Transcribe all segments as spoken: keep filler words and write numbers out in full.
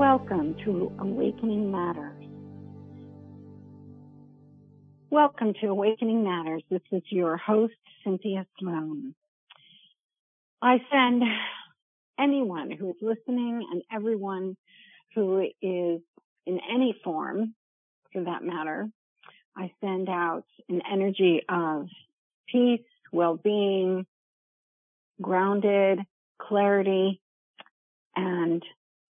Welcome to Awakening Matters. Welcome to Awakening Matters. This is your host, Cynthia Sloan. I send anyone who is listening and everyone who is in any form, for that matter, I send out an energy of peace, well-being, grounded, clarity, and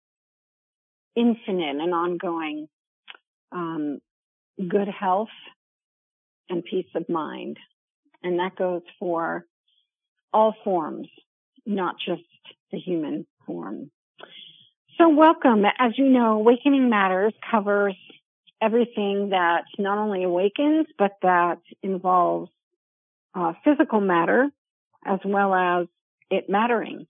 infinite and ongoing um, good health and peace of mind. And that goes for all forms, not just the human form. So welcome. As you know, Awakening Matters covers everything that not only awakens, but that involves uh, physical matter as well as it mattering.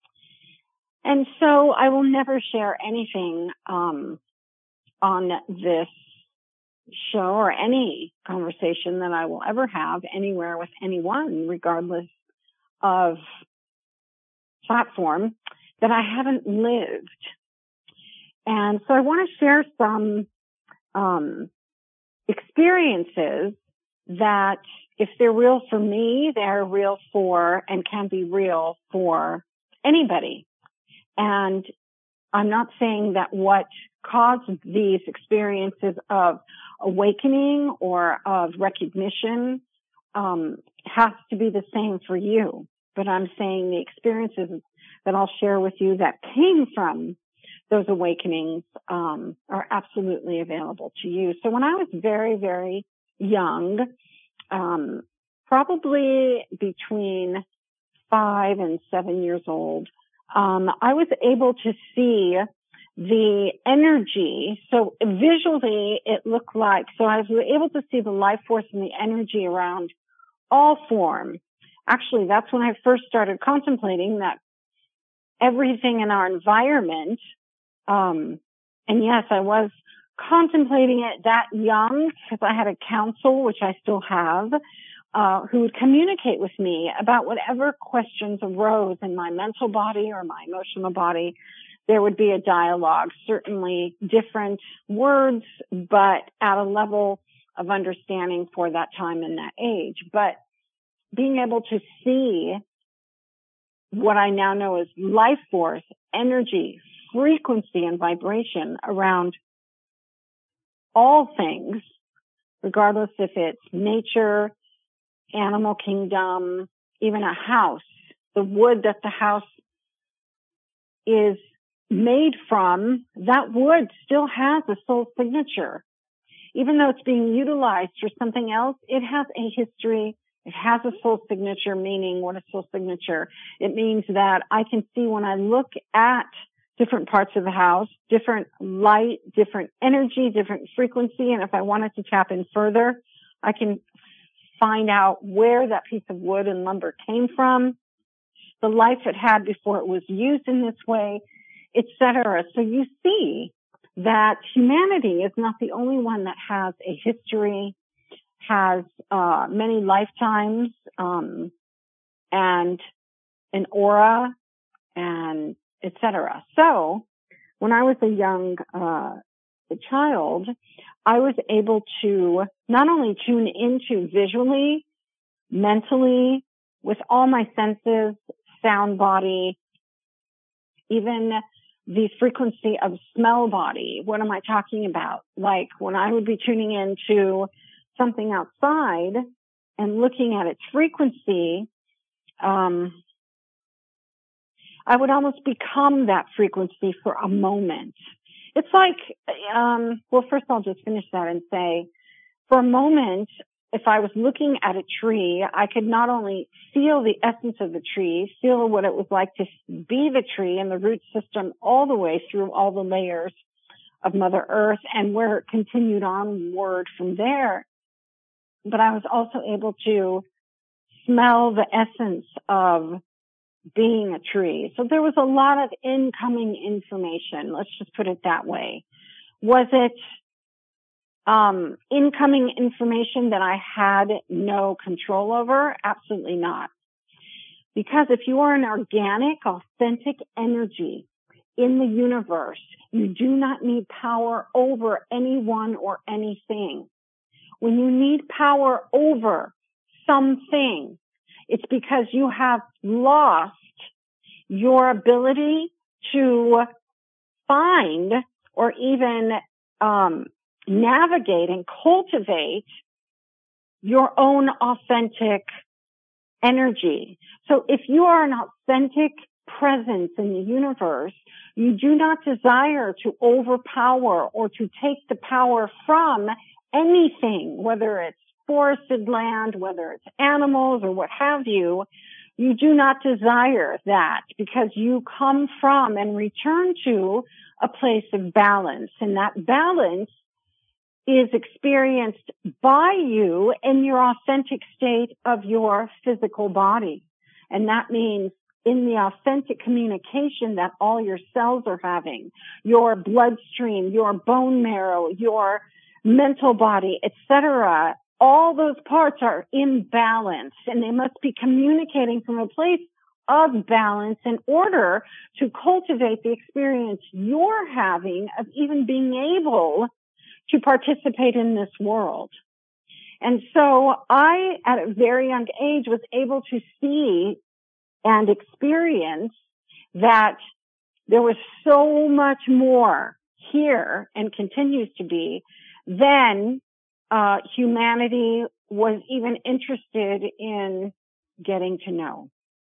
And so I will never share anything um, on this show or any conversation that I will ever have anywhere with anyone, regardless of platform, that I haven't lived. And so I want to share some um, experiences that, if they're real for me, they're real for and can be real for anybody. And I'm not saying that what caused these experiences of awakening or of recognition um, has to be the same for you. But I'm saying the experiences that I'll share with you that came from those awakenings um, are absolutely available to you. So when I was very, very young, um, probably between five and seven years old, Um, I was able to see the energy. So visually, it looked like, so I was able to see the life force and the energy around all form. Actually, that's when I first started contemplating that everything in our environment, um, and yes, I was contemplating it that young because I had a counsel, which I still have, Uh, who would communicate with me about whatever questions arose in my mental body or my emotional body. There would be a dialogue, certainly different words, but at a level of understanding for that time and that age. But being able to see what I now know as life force, energy, frequency, and vibration around all things, regardless if it's nature, animal kingdom, even a house, the wood that the house is made from, that wood still has a soul signature. Even though it's being utilized for something else, it has a history. It has a soul signature, meaning what is soul signature? It means that I can see when I look at different parts of the house, different light, different energy, different frequency. And if I wanted to tap in further, I can find out where that piece of wood and lumber came from, the life it had before it was used in this way, et cetera. So you see that humanity is not the only one that has a history, has uh, many lifetimes, um, and an aura, and et cetera. So when I was a young uh, a child, I was able to not only tune into visually, mentally, with all my senses, sound body, even the frequency of smell body. What am I talking about? Like when I would be tuning into something outside and looking at its frequency, um, I would almost become that frequency for a moment. It's like, um, well, first I'll just finish that and say, for a moment, if I was looking at a tree, I could not only feel the essence of the tree, feel what it was like to be the tree and the root system all the way through all the layers of Mother Earth and where it continued onward from there. But I was also able to smell the essence of being a tree. So there was a lot of incoming information. Let's just put it that way. Was it um, incoming information that I had no control over? Absolutely not. Because if you are an organic, authentic energy, in the universe. You do not need power over anyone or anything. When you need power over something, it's because you have lost your ability to find or even um, navigate and cultivate your own authentic energy. So if you are an authentic presence in the universe, you do not desire to overpower or to take the power from anything, whether it's forested land, whether it's animals or what have you. You do not desire that because you come from and return to a place of balance. And that balance is experienced by you in your authentic state of your physical body. And that means in the authentic communication that all your cells are having, your bloodstream, your bone marrow, your mental body, et cetera. All those parts are in balance, and they must be communicating from a place of balance in order to cultivate the experience you're having of even being able to participate in this world. And so I, at a very young age, was able to see and experience that there was so much more here and continues to be than uh, humanity was even interested in getting to know.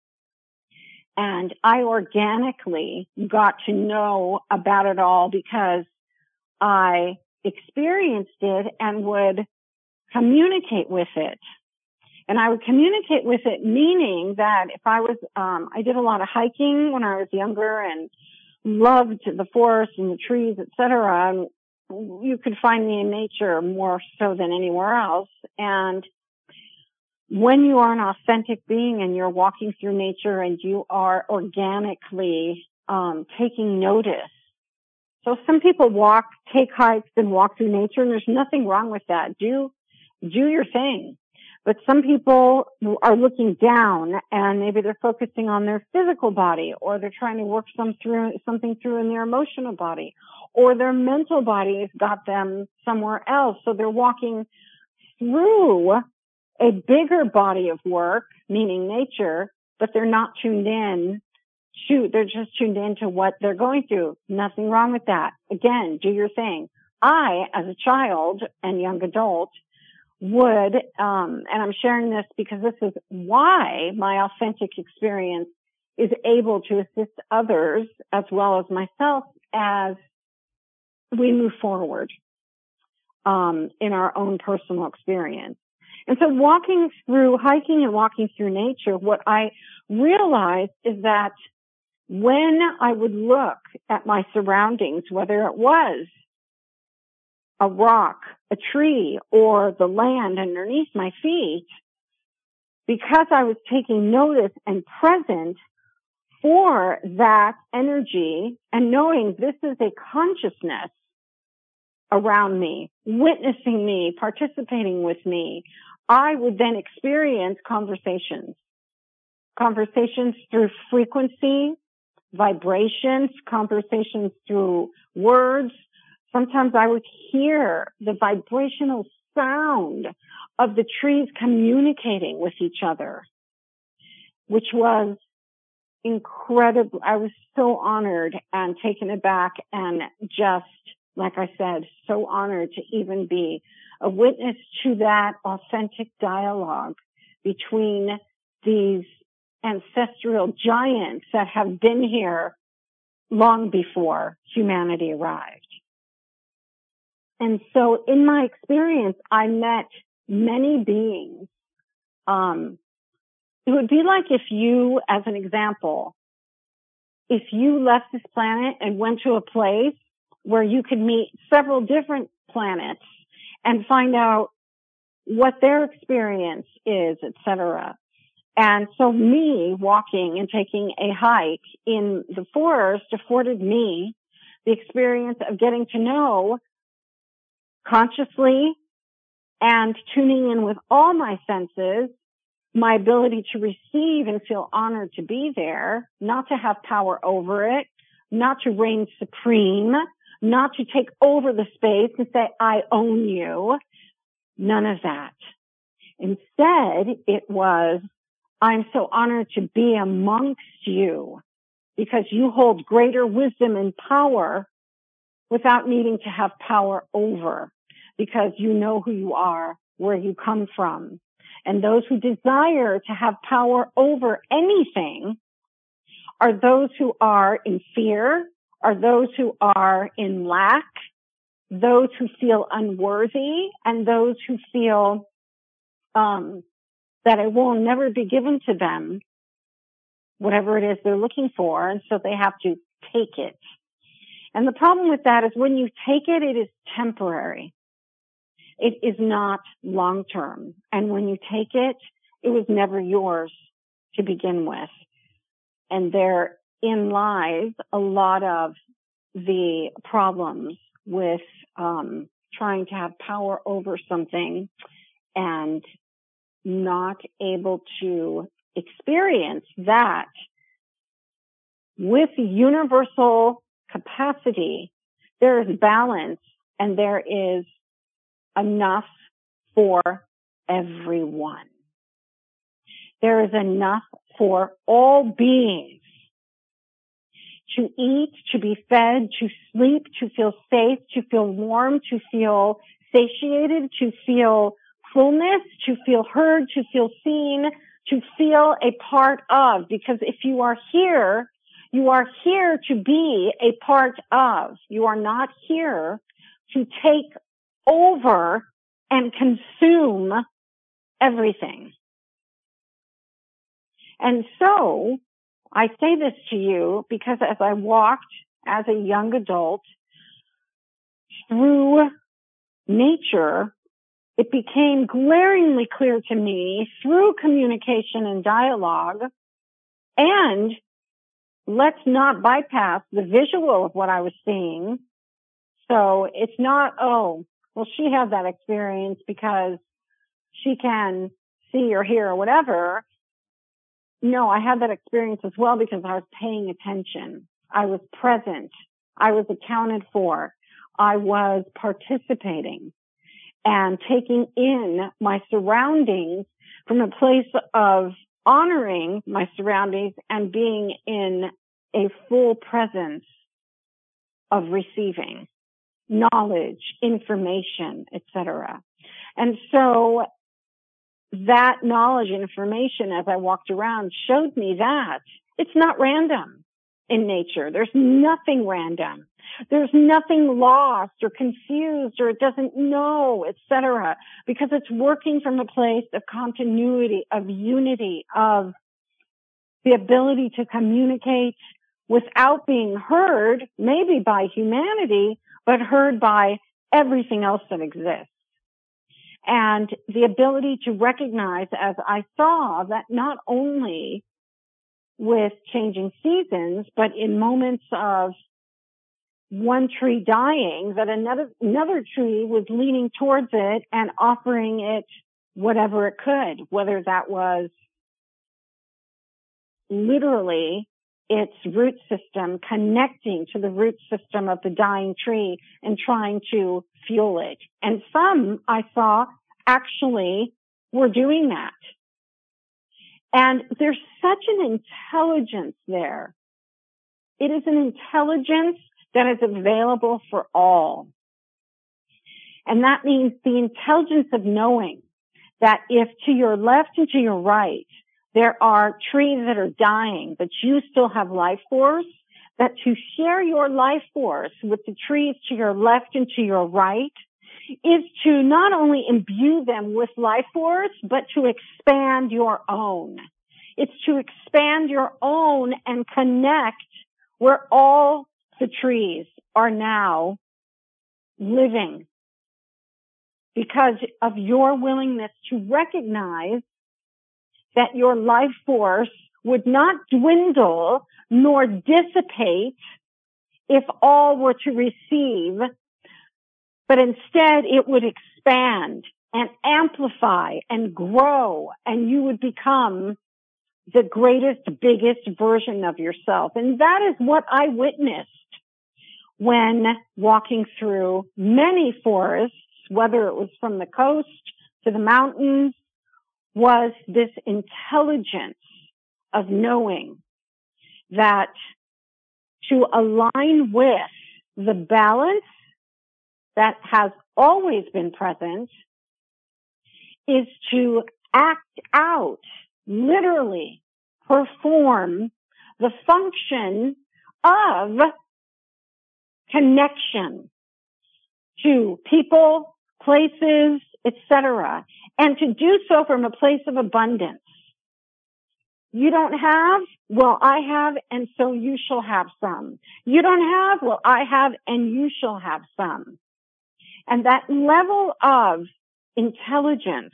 And I organically got to know about it all because I experienced it and would communicate with it. And I would communicate with it, meaning that if I was, um, I did a lot of hiking when I was younger and loved the forest and the trees, et cetera. And you could find me in nature more so than anywhere else. And when you are an authentic being and you're walking through nature and you are organically um, taking notice. So some people walk, take hikes and walk through nature, and there's nothing wrong with that. Do, do your thing. But some people are looking down and maybe they're focusing on their physical body, or they're trying to work some through, something through in their emotional body, or their mental body has got them somewhere else. So they're walking through a bigger body of work, meaning nature, but they're not tuned in. Shoot, they're just tuned into what they're going through. Nothing wrong with that. Again, do your thing. I, as a child and young adult, would, um, and I'm sharing this because this is why my authentic experience is able to assist others as well as myself as we move forward, um, in our own personal experience. And so walking through, hiking and walking through nature, what I realized is that when I would look at my surroundings, whether it was a rock, a tree, or the land underneath my feet, because I was taking notice and present for that energy and knowing this is a consciousness around me, witnessing me, participating with me, I would then experience conversations. Conversations through frequency, vibrations, conversations through words. Sometimes I would hear the vibrational sound of the trees communicating with each other, which was incredible. I was so honored and taken aback and just, like I said, so honored to even be a witness to that authentic dialogue between these ancestral giants that have been here long before humanity arrived. And so in my experience, I met many beings. Um, it would be like if you, as an example, if you left this planet and went to a place where you could meet several different planets and find out what their experience is, et cetera. And so me walking and taking a hike in the forest afforded me the experience of getting to know consciously and tuning in with all my senses, my ability to receive and feel honored to be there, not to have power over it, not to reign supreme, not to take over the space and say, I own you. None of that. Instead, it was, I'm so honored to be amongst you because you hold greater wisdom and power without needing to have power over, because you know who you are, where you come from. And those who desire to have power over anything are those who are in fear, are those who are in lack, those who feel unworthy, and those who feel um, that it will never be given to them, whatever it is they're looking for, and so they have to take it. And the problem with that is when you take it, it is temporary. It is not long-term. And when you take it, it was never yours to begin with. And therein lies a lot of the problems with um, trying to have power over something and not able to experience that with universal capacity, there is balance and there is enough for everyone. There is enough for all beings to eat, to be fed, to sleep, to feel safe, to feel warm, to feel satiated, to feel fullness, to feel heard, to feel seen, to feel a part of. Because if you are here, you are here to be a part of. You are not here to take over and consume everything. And so I say this to you because as I walked as a young adult through nature, it became glaringly clear to me through communication and dialogue, and let's not bypass the visual of what I was seeing. So it's not, oh, well, she had that experience because she can see or hear or whatever. No, I had that experience as well because I was paying attention. I was present. I was accounted for. I was participating and taking in my surroundings from a place of honoring my surroundings and being in a full presence of receiving knowledge, information, et cetera. And so that knowledge and information as I walked around showed me that it's not random in nature. There's nothing random. There's nothing lost or confused or it doesn't know, et cetera, because it's working from a place of continuity, of unity, of the ability to communicate without being heard, maybe by humanity, but heard by everything else that exists. And the ability to recognize, as I saw, that not only with changing seasons, but in moments of one tree dying, that another, another tree was leaning towards it and offering it whatever it could, whether that was literally its root system connecting to the root system of the dying tree and trying to fuel it. And some I saw actually were doing that. And there's such an intelligence there. It is an intelligence that is available for all. And that means the intelligence of knowing that if to your left and to your right, there are trees that are dying, but you still have life force, that to share your life force with the trees to your left and to your right is to not only imbue them with life force, but to expand your own. It's to expand your own and connect where all the trees are now living because of your willingness to recognize that your life force would not dwindle nor dissipate if all were to receive, but instead it would expand and amplify and grow, and you would become the greatest, biggest version of yourself. And that is what I witnessed when walking through many forests, whether it was from the coast to the mountains, was this intelligence of knowing that to align with the balance that has always been present is to act out, literally perform the function of connection to people, places, et cetera, and to do so from a place of abundance. You don't have? Well, I have, and so you shall have some. You don't have? Well, I have, and you shall have some. And that level of intelligence,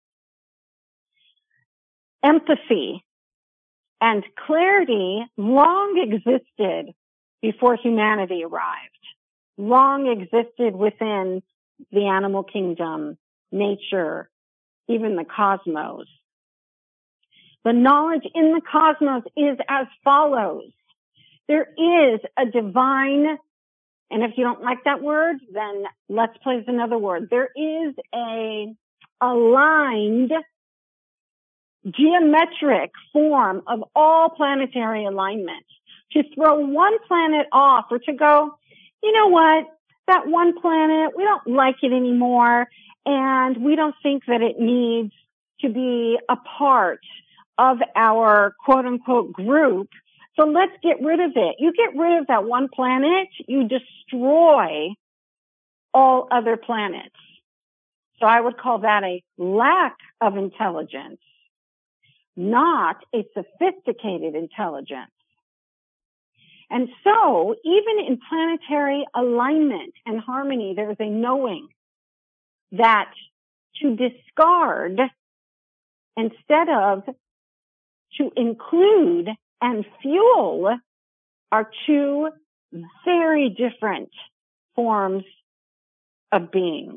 empathy, and clarity long existed before humanity arrived, long existed within the animal kingdom, nature, even the cosmos. The knowledge in the cosmos is as follows. There is a divine, and if you don't like that word, then let's place another word. There is a aligned geometric form of all planetary alignment. To throw one planet off or to go, you know what, that one planet, we don't like it anymore, and we don't think that it needs to be a part of our quote unquote group. So let's get rid of it. You get rid of that one planet, you destroy all other planets. So I would call that a lack of intelligence, not a sophisticated intelligence. And so even in planetary alignment and harmony, there's a knowing that to discard instead of to include and fuel are two very different forms of being.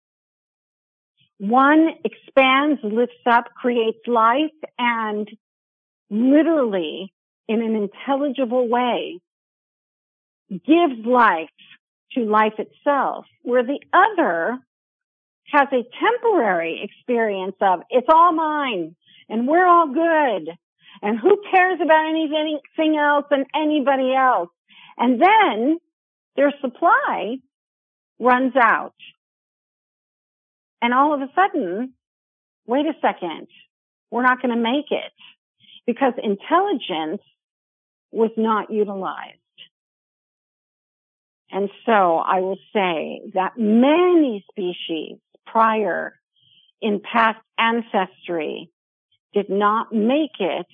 One expands, lifts up, creates life, and literally, in an intelligible way, gives life to life itself, where the other has a temporary experience of, it's all mine, and we're all good, and who cares about anything else and anybody else? And then their supply runs out. And all of a sudden, wait a second, we're not going to make it because intelligence was not utilized. And so I will say that many species prior in past ancestry did not make it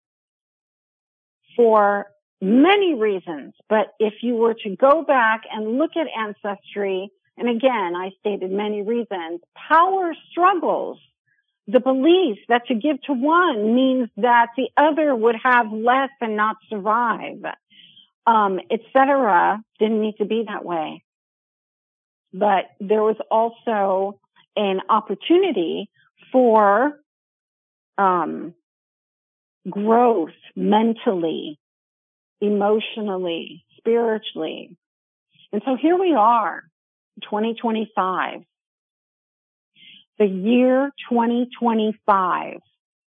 for many reasons. But if you were to go back and look at ancestry, and again, I stated many reasons, power struggles, the belief that to give to one means that the other would have less and not survive, um, et cetera, didn't need to be that way. But there was also an opportunity for um, growth mentally, emotionally, spiritually. And so here we are, twenty twenty-five. The year twenty twenty-five,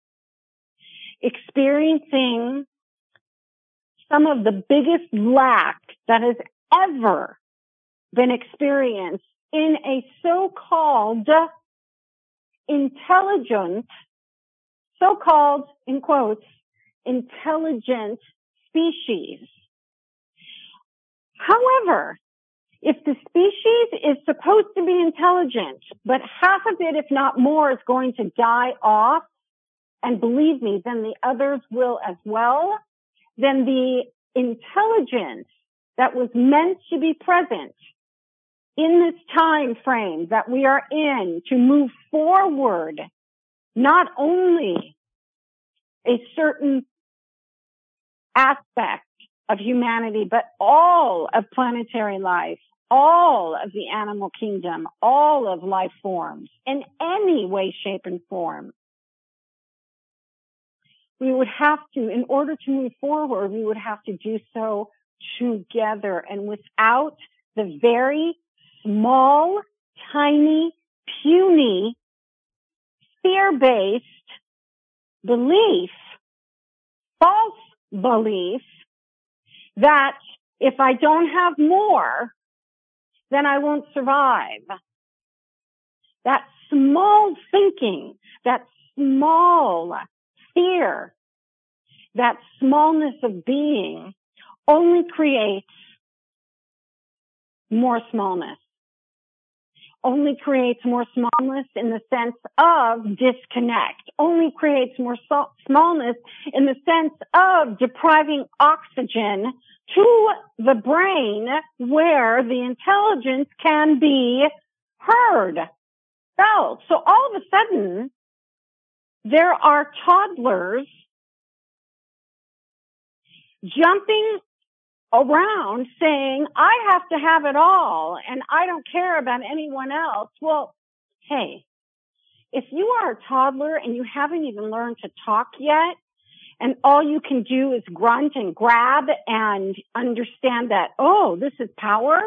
experiencing some of the biggest lack that has ever been experienced in a so-called intelligent, so-called, in quotes, intelligent species. However, if the species is supposed to be intelligent, but half of it, if not more, is going to die off, and believe me, then the others will as well, then the intelligence that was meant to be present in this time frame that we are in to move forward, not only a certain aspect of humanity, but all of planetary life, all of the animal kingdom, all of life forms, in any way, shape, and form, we would have to, in order to move forward, we would have to do so together. And without the very small, tiny, puny, fear-based belief, false belief, that if I don't have more, then I won't survive. That small thinking, that small fear, that smallness of being only creates more smallness. Only creates more smallness in the sense of disconnect. Only creates more so- smallness in the sense of depriving oxygen to the brain where the intelligence can be heard, felt. So all of a sudden, there are toddlers jumping around saying, I have to have it all and I don't care about anyone else. Well, hey, if you are a toddler and you haven't even learned to talk yet, and all you can do is grunt and grab and understand that, oh, this is power,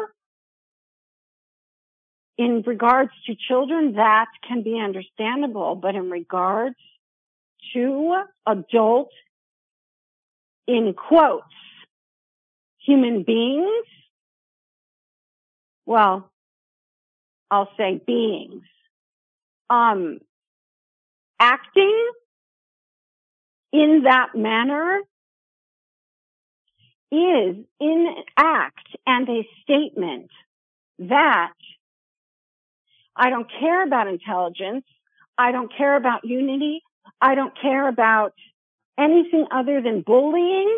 in regards to children, that can be understandable. But in regards to adult, in quotes, human beings, well, I'll say beings, um, acting in that manner is in act and a statement that I don't care about intelligence, I don't care about unity, I don't care about anything other than bullying,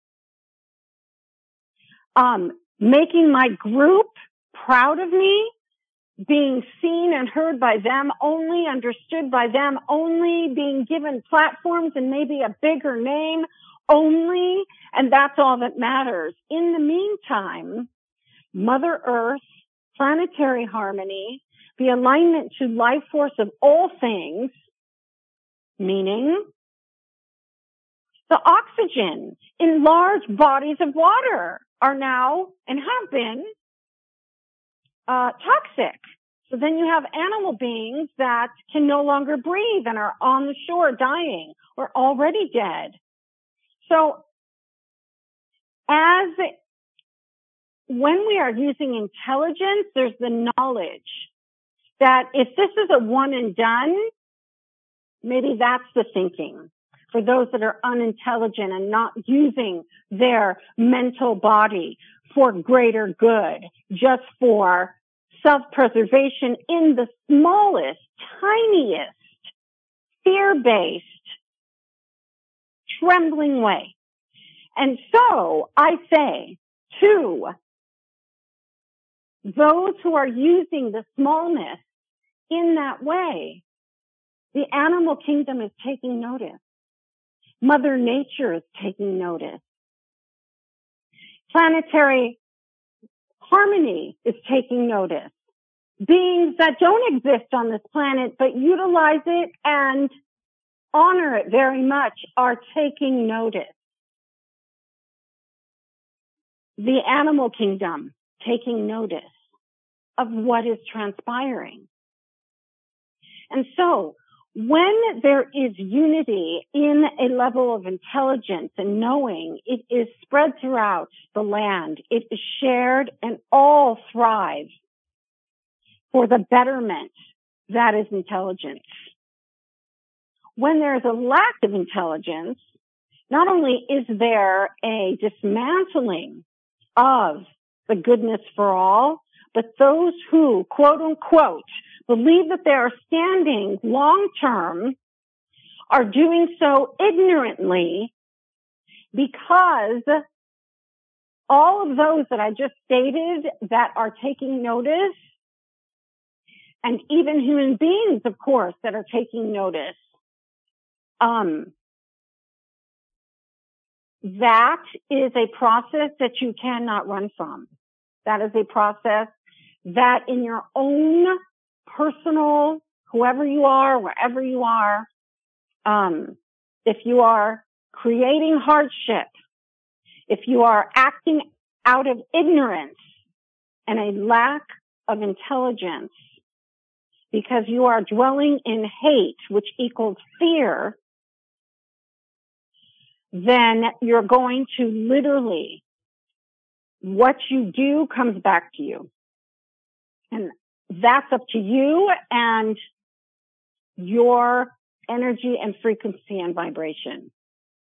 um, making my group proud of me, being seen and heard by them only, understood by them only, being given platforms and maybe a bigger name only, and that's all that matters. In the meantime, Mother Earth, planetary harmony, the alignment to life force of all things, meaning the oxygen in large bodies of water are now and have been uh, toxic. So then you have animal beings that can no longer breathe and are on the shore dying or already dead. So as when we are using intelligence, there's the knowledge that if this is a one and done, maybe that's the thinking for those that are unintelligent and not using their mental body for greater good, just for self-preservation in the smallest, tiniest, fear-based, trembling way. And so I say to those who are using the smallness in that way, the animal kingdom is taking notice. Mother Nature is taking notice. Planetary harmony is taking notice. Beings that don't exist on this planet but utilize it and honor it very much are taking notice. The animal kingdom taking notice of what is transpiring. And so, when there is unity in a level of intelligence and knowing, it is spread throughout the land. It is shared and all thrive for the betterment that is intelligence. When there is a lack of intelligence, not only is there a dismantling of the goodness for all, but those who, quote unquote, believe that they are standing long term are doing so ignorantly because all of those that I just stated that are taking notice, and even human beings, of course, that are taking notice, um, that is a process that you cannot run from. That is a process that in your own personal, whoever you are, wherever you are, um, if you are creating hardship, if you are acting out of ignorance and a lack of intelligence, because you are dwelling in hate, which equals fear, then you're going to literally, what you do comes back to you. And that's up to you and your energy and frequency and vibration.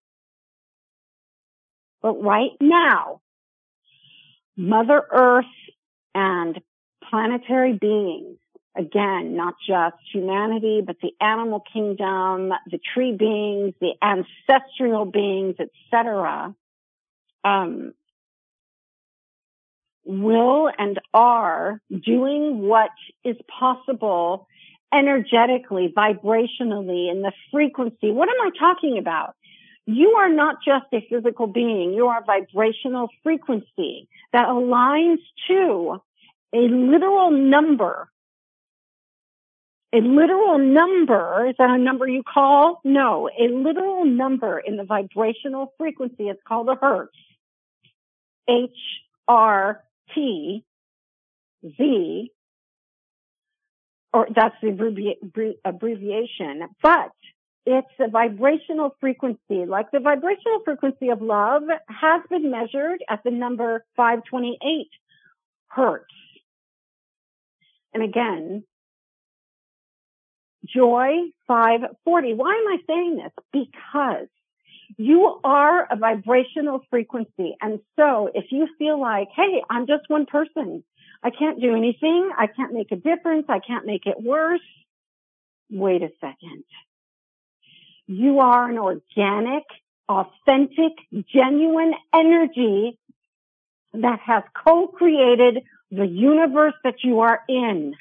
But right now, Mother Earth and planetary beings, again, not just humanity, but the animal kingdom, the tree beings, the ancestral beings, et cetera, um, will and are doing what is possible energetically, vibrationally, in the frequency. What am I talking about? You are not just a physical being. You are a vibrational frequency that aligns to a literal number. A literal number, is that a number you call? No, a literal number in the vibrational frequency is called a hertz. H R T Z, or that's the abbrevi- abbreviation, but it's a vibrational frequency. Like the vibrational frequency of love has been measured at the number five twenty-eight hertz. And again, joy, five forty. Why am I saying this? Because you are a vibrational frequency. And so if you feel like, hey, I'm just one person, I can't do anything, I can't make a difference, I can't make it worse, wait a second. You are an organic, authentic, genuine energy that has co-created the universe that you are in.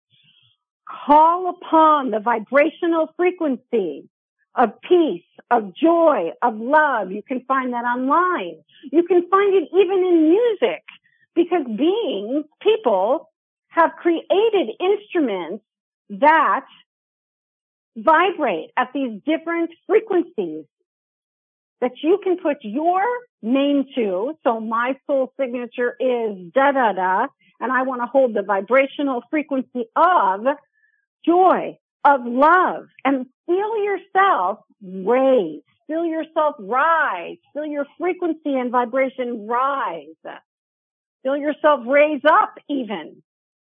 Call upon the vibrational frequency of peace, of joy, of love. You can find that online. You can find it even in music, because beings, people, have created instruments that vibrate at these different frequencies that you can put your name to. So my soul signature is da da da, and I want to hold the vibrational frequency of joy, of love, and feel yourself raise, feel yourself rise, feel your frequency and vibration rise, feel yourself raise up even.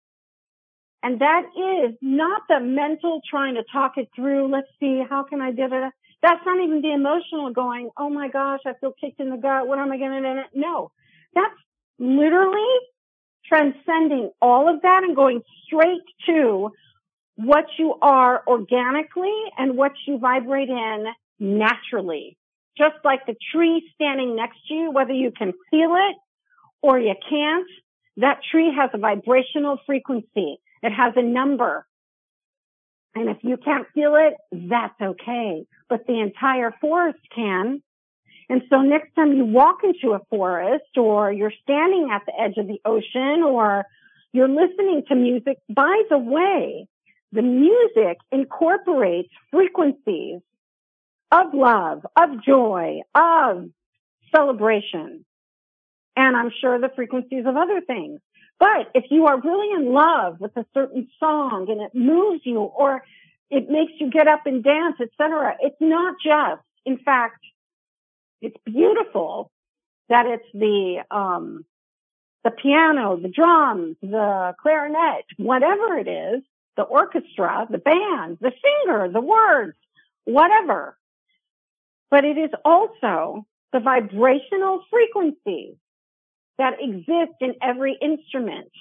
And that is not the mental trying to talk it through. Let's see, how can I do it? That's not even the emotional going, oh my gosh, I feel kicked in the gut. What am I going to do? No, that's literally transcending all of that and going straight to what you are organically and what you vibrate in naturally. Just like the tree standing next to you, whether you can feel it or you can't, that tree has a vibrational frequency. It has a number. And if you can't feel it, that's okay. But the entire forest can. And so next time you walk into a forest, or you're standing at the edge of the ocean, or you're listening to music, by the way, the music incorporates frequencies of love, of joy, of celebration, and I'm sure the frequencies of other things. But if you are really in love with a certain song and it moves you, or it makes you get up and dance, et cetera, it's not just, in fact, it's beautiful that it's the, um, the piano, the drums, the clarinet, whatever it is, the orchestra, the band, the singer, the words, whatever. But it is also the vibrational frequencies that exist in every instrument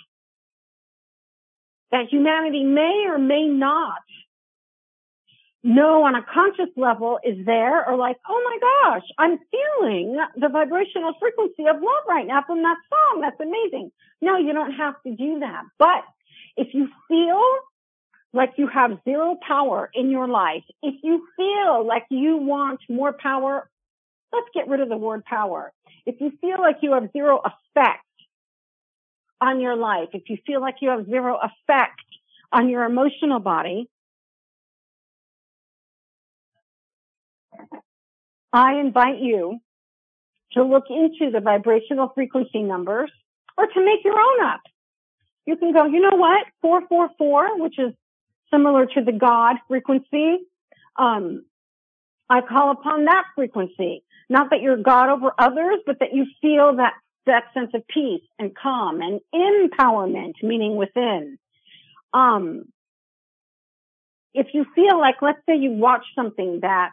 that humanity may or may not know on a conscious level is there, or like, oh my gosh, I'm feeling the vibrational frequency of love right now from that song. That's amazing. No, you don't have to do that. But if you feel like you have zero power in your life, if you feel like you want more power, let's get rid of the word power. If you feel like you have zero effect on your life, if you feel like you have zero effect on your emotional body, I invite you to look into the vibrational frequency numbers or to make your own up. You can go, you know what, four four four, which is similar to the God frequency. Um, I call upon that frequency. Not that you're God over others, but that you feel that, that sense of peace and calm and empowerment, meaning within. Um, if you feel like, let's say you watch something that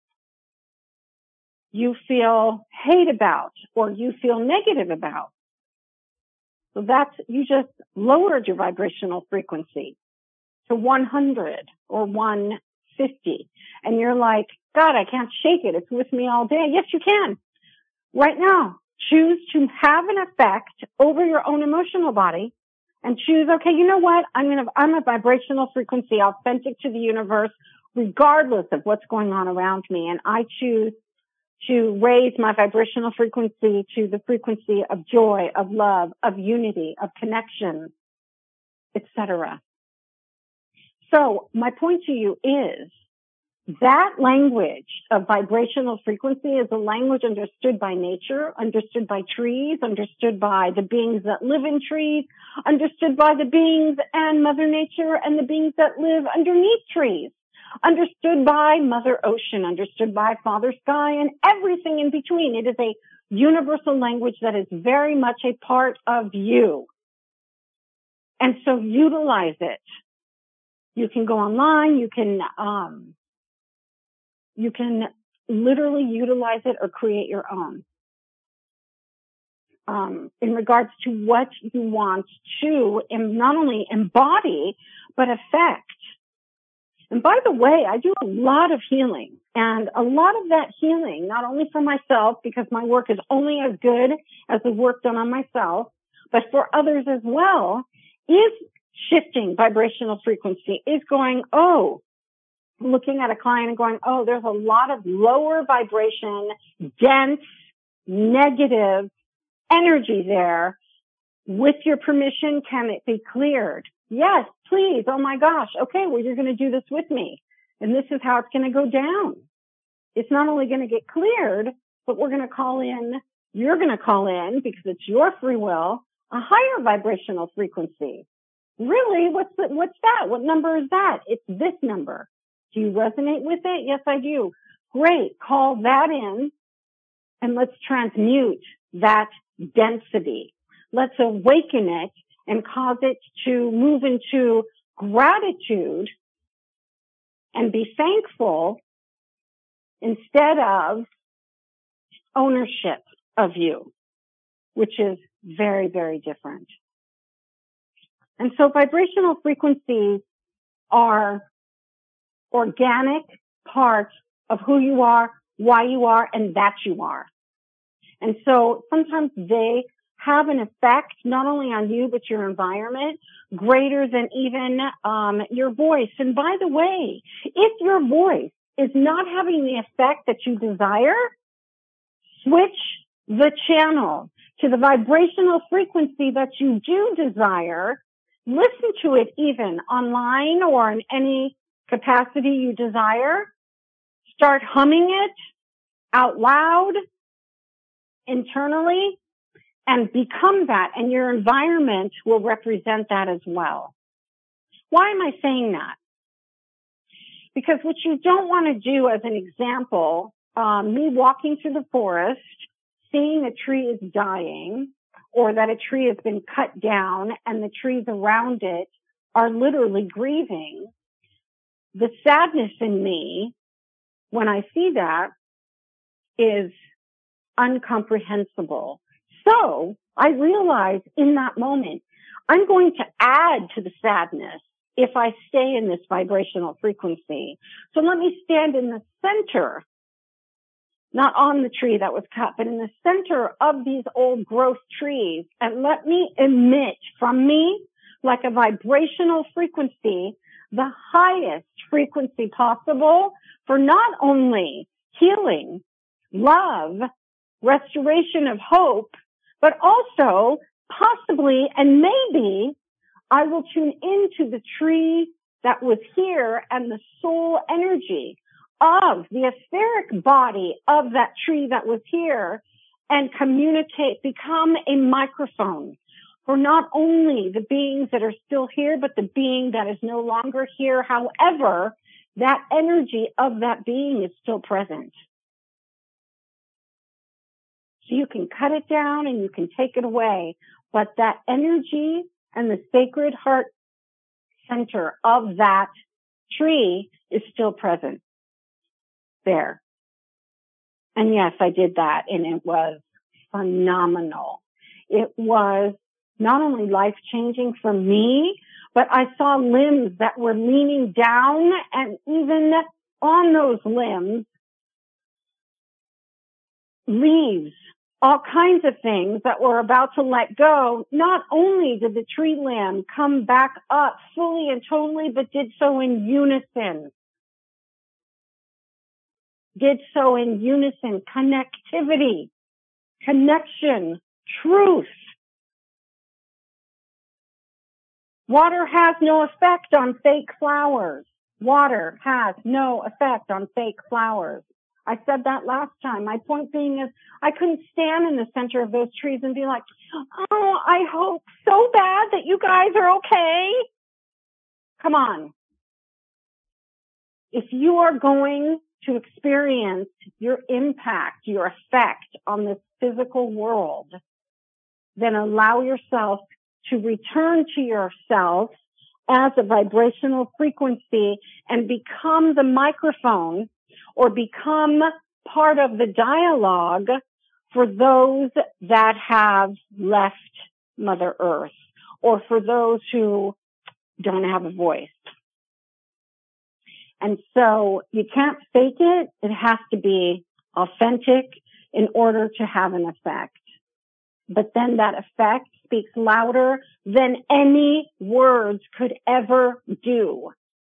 you feel hate about or you feel negative about, so that's, you just lowered your vibrational frequency to one hundred or one fifty. And you're like, God, I can't shake it. It's with me all day. Yes, you can. Right now, choose to have an effect over your own emotional body and choose, okay, you know what? I'm going to, I'm a vibrational frequency authentic to the universe, regardless of what's going on around me. And I choose to raise my vibrational frequency to the frequency of joy, of love, of unity, of connection, et cetera. So my point to you is that language of vibrational frequency is a language understood by nature, understood by trees, understood by the beings that live in trees, understood by the beings and Mother Nature and the beings that live underneath trees, understood by Mother Ocean, understood by Father Sky, and everything in between. It is a universal language that is very much a part of you. And so utilize it. You can go online, you can, um, you can literally utilize it or create your own. Um, in regards to what you want to em- not only embody, but affect. And by the way, I do a lot of healing, and a lot of that healing, not only for myself, because my work is only as good as the work done on myself, but for others as well, is shifting vibrational frequency, is going, oh, looking at a client and going, oh, there's a lot of lower vibration, dense, negative energy there. With your permission, can it be cleared? Yes, please. Oh my gosh. Okay, well, you're going to do this with me. And this is how it's going to go down. It's not only going to get cleared, but we're going to call in, you're going to call in, because it's your free will, a higher vibrational frequency. Really? What's the, what's that? What number is that? It's this number. Do you resonate with it? Yes, I do. Great. Call that in and let's transmute that density. Let's awaken it and cause it to move into gratitude and be thankful instead of ownership of you, which is very, very different. And so vibrational frequencies are organic parts of who you are, why you are, and that you are. And so sometimes they have an effect not only on you, but your environment, greater than even um, your voice. And by the way, if your voice is not having the effect that you desire, switch the channel to the vibrational frequency that you do desire. Listen to it even online or in any capacity you desire. Start humming it out loud, internally, and become that, and your environment will represent that as well. Why am I saying that? Because what you don't want to do, as an example, um, me walking through the forest, seeing a tree is dying, or that a tree has been cut down and the trees around it are literally grieving, the sadness in me when I see that is incomprehensible. So I realize in that moment, I'm going to add to the sadness if I stay in this vibrational frequency. So let me stand in the center, not on the tree that was cut, but in the center of these old growth trees, and let me emit from me, like a vibrational frequency, the highest frequency possible for not only healing, love, restoration of hope, but also possibly and maybe I will tune into the tree that was here and the soul energy of the etheric body of that tree that was here and communicate, become a microphone for not only the beings that are still here, but the being that is no longer here. However, that energy of that being is still present. So you can cut it down and you can take it away, but that energy and the sacred heart center of that tree is still present there. And yes, I did that, and it was phenomenal. It was not only life-changing for me, but I saw limbs that were leaning down, and even on those limbs, leaves, all kinds of things that were about to let go. Not only did the tree limb come back up fully and totally, but did so in unison. Did so in unison, connectivity, connection, truth. Water has no effect on fake flowers. Water has no effect on fake flowers. I said that last time. My point being is I couldn't stand in the center of those trees and be like, oh, I hope so bad that you guys are okay. Come on. If you are going to experience your impact, your effect on this physical world, then allow yourself to return to yourself as a vibrational frequency and become the microphone or become part of the dialogue for those that have left Mother Earth or for those who don't have a voice. And so you can't fake it. It has to be authentic in order to have an effect. But then that effect speaks louder than any words could ever do.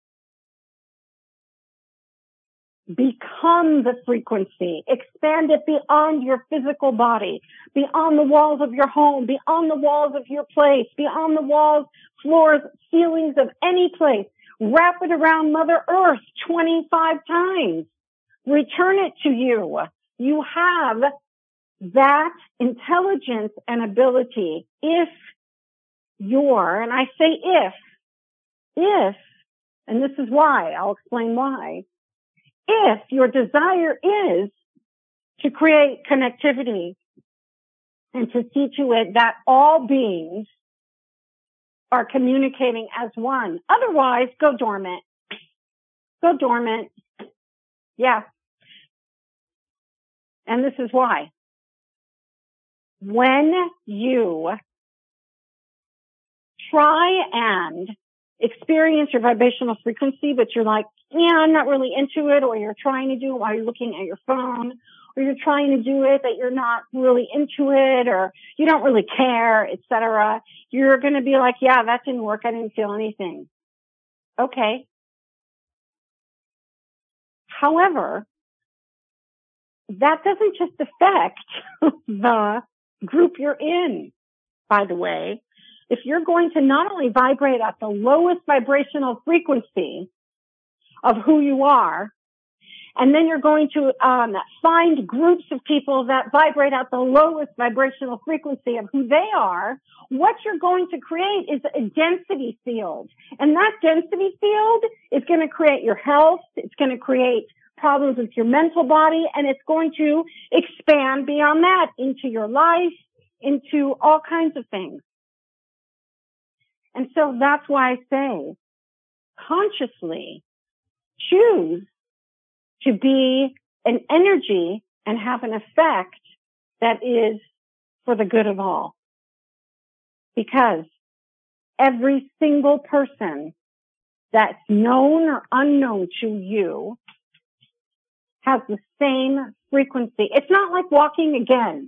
Become the frequency. Expand it beyond your physical body, beyond the walls of your home, beyond the walls of your place, beyond the walls, floors, ceilings of any place. Wrap it around Mother Earth twenty-five times. Return it to you. You have that intelligence and ability if you're, and I say if, if, and this is why, I'll explain why, if your desire is to create connectivity and to see to it that all beings are communicating as one. Otherwise, go dormant. Go dormant. Yeah. And this is why. When you try and experience your vibrational frequency, but you're like, yeah, I'm not really into it, or you're trying to do it while you're looking at your phone, or you're trying to do it that you're not really into it, or you don't really care, et cetera, you're going to be like, yeah, that didn't work. I didn't feel anything. Okay. However, that doesn't just affect the group you're in, by the way. If you're going to not only vibrate at the lowest vibrational frequency of who you are, and then you're going to um, find groups of people that vibrate at the lowest vibrational frequency of who they are, what you're going to create is a density field. And that density field is going to create your health. It's going to create problems with your mental body, and it's going to expand beyond that into your life, into all kinds of things. And so that's why I say consciously choose to be an energy and have an effect that is for the good of all. Because every single person that's known or unknown to you has the same frequency. It's not like walking again.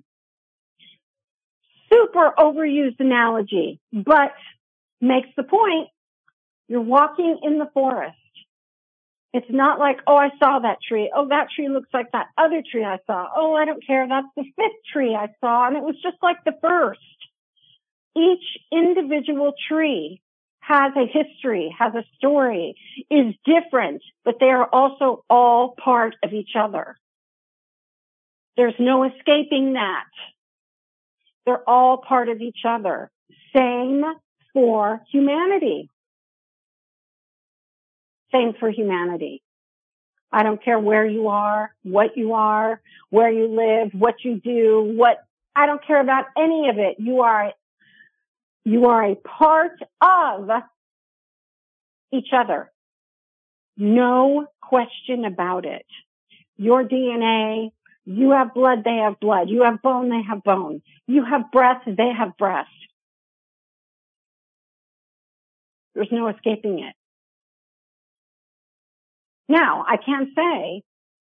Super overused analogy, but makes the point. You're walking in the forest. It's not like, oh, I saw that tree. Oh, that tree looks like that other tree I saw. Oh, I don't care. That's the fifth tree I saw. And it was just like the first. Each individual tree has a history, has a story, is different, but they are also all part of each other. There's no escaping that. They're all part of each other. Same for humanity. Same for humanity. I don't care where you are, what you are, where you live, what you do, what, I don't care about any of it. You are, you are a part of each other. No question about it. Your D N A, you have blood, they have blood. You have bone, they have bone. You have breath, they have breath. There's no escaping it. Now, I can say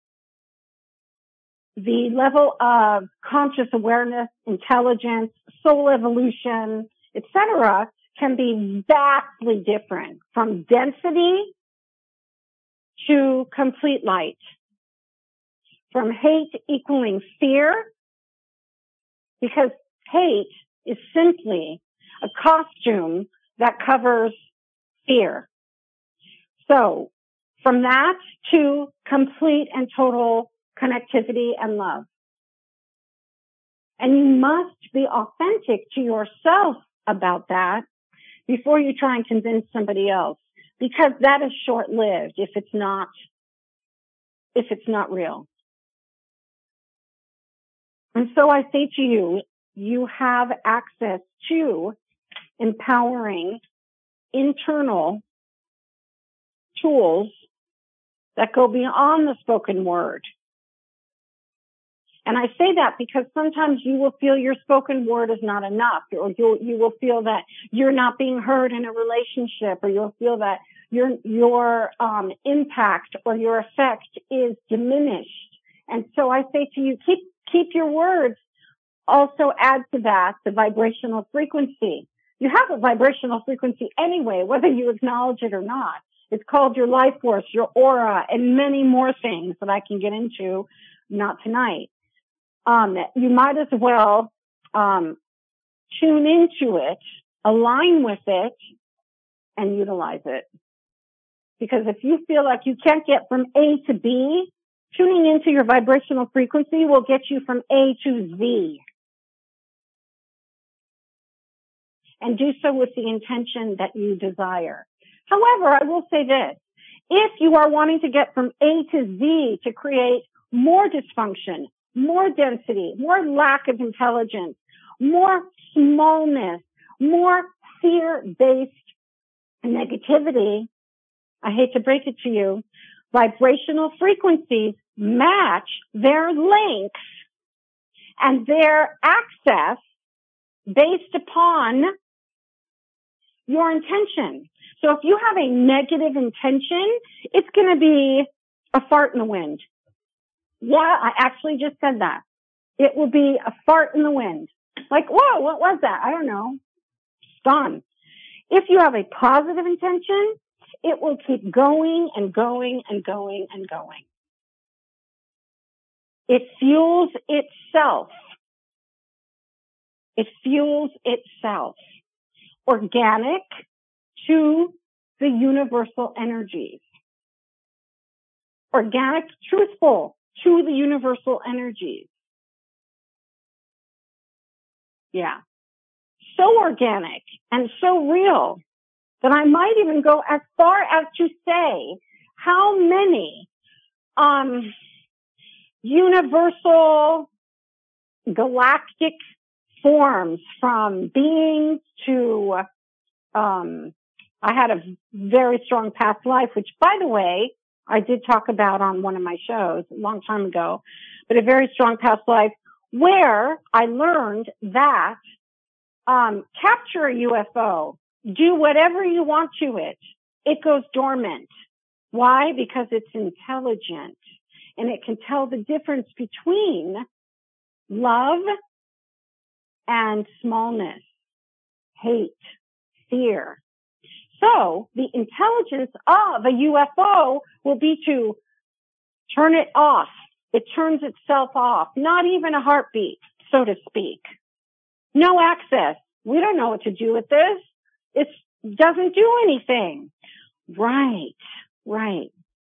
the level of conscious awareness, intelligence, soul evolution, et cetera, can be vastly different from density to complete light. From hate equaling fear, because hate is simply a costume that covers fear. So, from that to complete and total connectivity and love. And you must be authentic to yourself about that before you try and convince somebody else, because that is short-lived if it's not, if it's not real. And so I say to you, you have access to empowering internal tools that go beyond the spoken word. And I say that because sometimes you will feel your spoken word is not enough, or you you will feel that you're not being heard in a relationship, or you'll feel that your your um, impact or your effect is diminished. And so I say to you, keep keep your words. Also add to that the vibrational frequency. You have a vibrational frequency anyway, whether you acknowledge it or not. It's called your life force, your aura, and many more things that I can get into, not tonight. Um, you might as well um, tune into it, align with it, and utilize it. Because if you feel like you can't get from A to B, tuning into your vibrational frequency will get you from A to Z. And do so with the intention that you desire. However, I will say this. If you are wanting to get from A to Z to create more dysfunction, more density, more lack of intelligence, more smallness, more fear-based negativity, I hate to break it to you, vibrational frequencies match their links and their access based upon your intention. So if you have a negative intention, it's going to be a fart in the wind. Yeah, I actually just said that. It will be a fart in the wind. Like, whoa, what was that? I don't know. It's gone. If you have a positive intention, it will keep going and going and going and going. It fuels itself. It fuels itself. Organic to the universal energies. Organic, truthful to the universal energies. Yeah. So organic and so real that I might even go as far as to say how many um, universal galactic forms, from beings to um, I had a very strong past life, which, by the way, I did talk about on one of my shows a long time ago, but a very strong past life where I learned that um, capture a U F O, do whatever you want to it, it goes dormant. Why? Because it's intelligent and it can tell the difference between love and smallness, hate, fear. So the intelligence of a U F O will be to turn it off. It turns itself off. Not even a heartbeat, so to speak. No access. We don't know what to do with this. It's doesn't do anything. Right, right.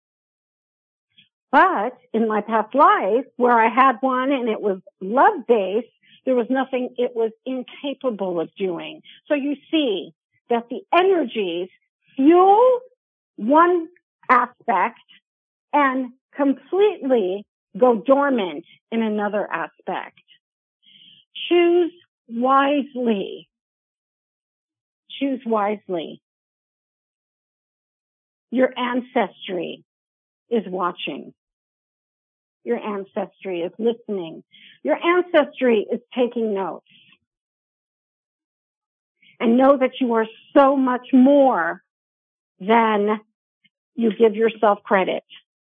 But in my past life, where I had one and it was love-based, there was nothing it was incapable of doing. So you see that the energies fuel one aspect and completely go dormant in another aspect. Choose wisely. Choose wisely. Your ancestry is watching. Your ancestry is listening. Your ancestry is taking notes. And know that you are so much more than you give yourself credit.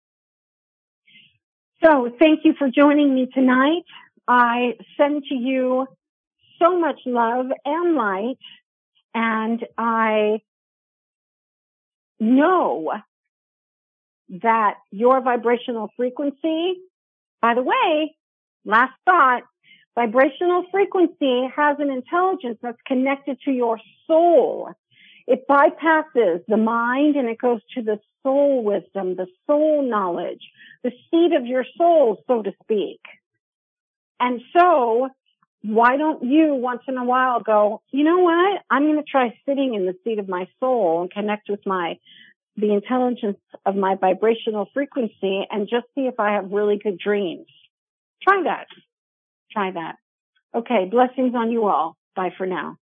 So thank you for joining me tonight. I send to you so much love and light, and I know that your vibrational frequency, by the way, last thought, vibrational frequency has an intelligence that's connected to your soul. It bypasses the mind and it goes to the soul wisdom, the soul knowledge, the seat of your soul, so to speak. And so, why don't you once in a while go, you know what? I'm going to try sitting in the seat of my soul and connect with my, the intelligence of my vibrational frequency and just see if I have really good dreams. Try that. Try that. Okay. Blessings on you all. Bye for now.